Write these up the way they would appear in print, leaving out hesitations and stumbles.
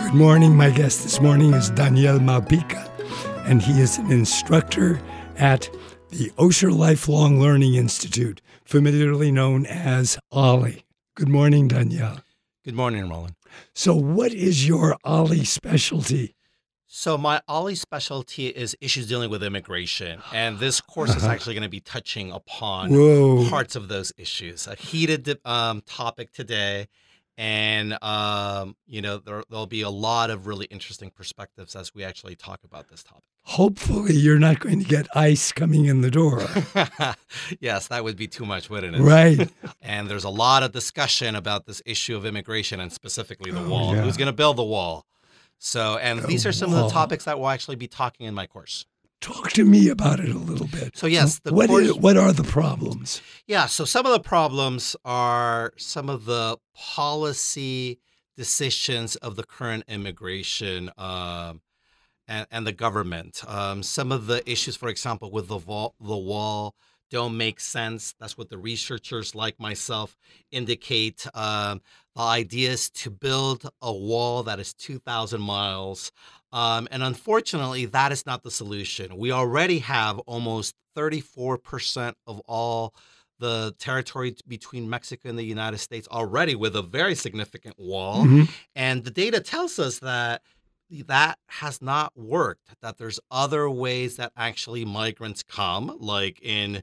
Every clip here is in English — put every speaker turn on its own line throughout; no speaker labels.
Good morning. My guest this morning is Daniel Malpica, and he is an instructor at the Osher Lifelong Learning Institute, familiarly known as OLLI. Good morning, Daniel.
Good morning, Roland.
So what is your OLLI specialty?
So my OLLI specialty is issues dealing with immigration, and this course is actually going to be touching upon parts of those issues. A heated topic today, and there'll be a lot of really interesting perspectives as we actually talk about this topic.
Hopefully you're not going to get ICE coming in the door.
Yes, that would be too much, wouldn't it?
Right.
And there's a lot of discussion about this issue of immigration and specifically the wall.
Yeah.
Who's going to build the wall? So, and these are some of the topics that we'll actually be talking in my course.
Talk to me about it a little bit.
So yes,
what are the problems?
Yeah, so some of the problems are some of the policy decisions of the current immigration and the government. Some of the issues, for example, with the wall don't make sense. That's what the researchers like myself indicate. The idea is to build a wall that is 2,000 miles. And unfortunately, that is not the solution. We already have almost 34% of all the territory between Mexico and the United States already with a very significant wall. Mm-hmm. And the data tells us that has not worked, that there's other ways that actually migrants come, like in,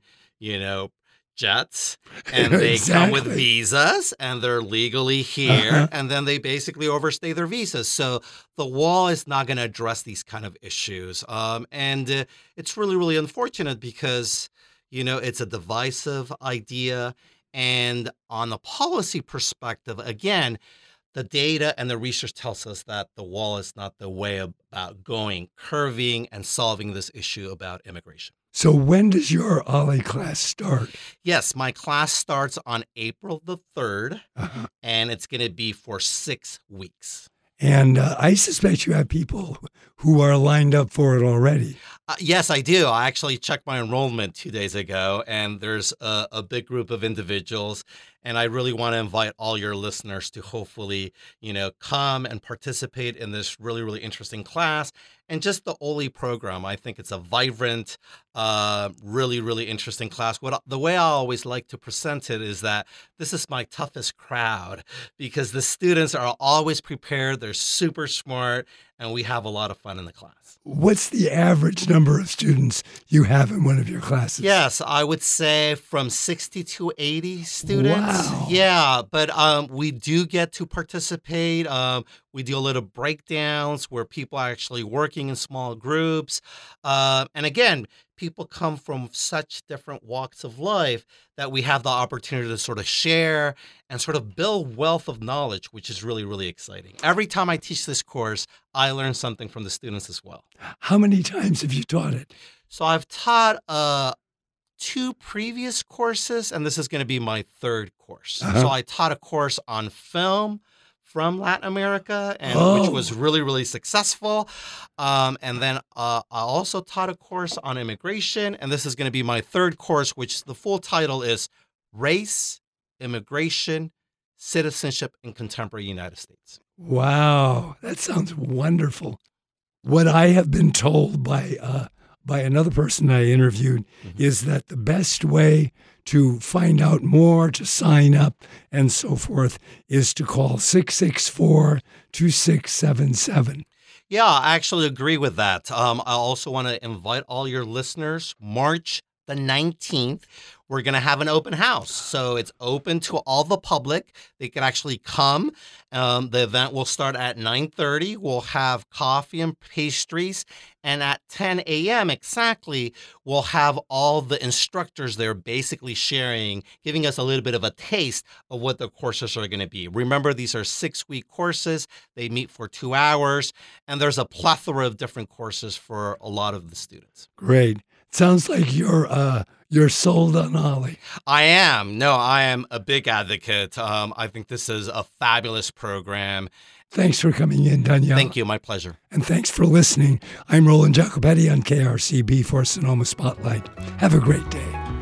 jets, and they come with visas, and they're legally here, and then they basically overstay their visas. So the wall is not going to address these kind of issues. And it's really, really unfortunate because, it's a divisive idea. And on the policy perspective, again, the data and the research tells us that the wall is not the way about curving and solving this issue about immigration.
So when does your OLLI class start?
Yes, my class starts on April the 3rd, and it's going to be for 6 weeks.
And I suspect you have people who are lined up for it already.
Yes, I do. I actually checked my enrollment 2 days ago, and there's a big group of individuals. And I really want to invite all your listeners to hopefully, come and participate in this really, really interesting class. And just the OLLI program, I think it's a vibrant, really, really interesting class. The way I always like to present it is that this is my toughest crowd because the students are always prepared. They're super smart, and we have a lot of fun in the class.
What's the average number of students you have in one of your classes?
Yes, I would say from 60 to 80 students.
Wow.
Yeah, but we do get to participate. We do a little breakdowns where people are actually working in small groups. And again, people come from such different walks of life that we have the opportunity to sort of share and sort of build wealth of knowledge, which is really, really exciting. Every time I teach this course, I learn something from the students as well.
How many times have you taught it?
So I've taught 2 previous courses, and this is going to be my 3rd course. So I taught a course on film from Latin America, and which was really, really successful. And then I also taught a course on immigration, and this is going to be my 3rd course, which the full title is Race, Immigration, Citizenship in Contemporary United States.
Wow, that sounds wonderful. What I have been told by another person I interviewed is that the best way to find out more, to sign up, and so forth, is to call 664-2677.
Yeah, I actually agree with that. I also want to invite all your listeners. March the 19th, we're going to have an open house. So it's open to all the public. They can actually come. The event will start at 9:30. We'll have coffee and pastries. And at 10 a.m. exactly, we'll have all the instructors there basically sharing, giving us a little bit of a taste of what the courses are going to be. Remember, these are 6-week courses. They meet for 2 hours. And there's a plethora of different courses for a lot of the students.
Great. Sounds like you're sold on OLLI.
I am. No, I am a big advocate. I think this is a fabulous program.
Thanks for coming in, Daniel.
Thank you. My pleasure.
And thanks for listening. I'm Roland Jacopetti on KRCB for Sonoma Spotlight. Have a great day.